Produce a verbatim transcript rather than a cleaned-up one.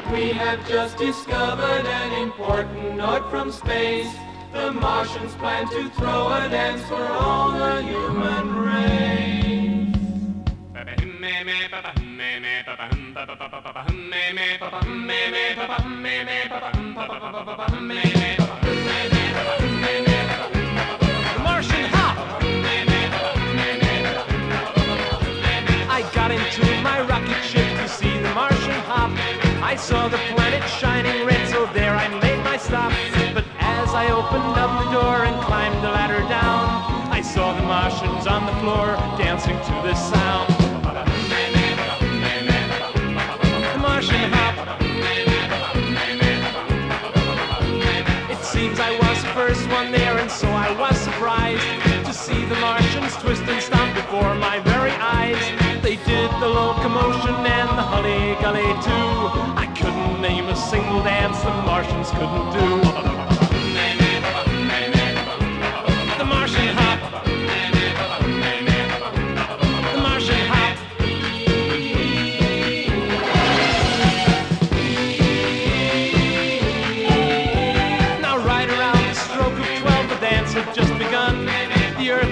We have just discovered an important note from space. The Martians plan to throw a dance for all the human race. Martian hop! I got into my rocket ship to see the Martian hop. I saw the planet shining red, so there I made my stop. But as I opened up the door and climbed the ladder down, I saw the Martians on the floor dancing to this sound. The Martian hop. It seems I was the first one there, and so I was surprised to see the Martians twist and stomp before my very eyes. They did the locomotion and the hully-gully too. I couldn't name a single dance the Martians couldn't do.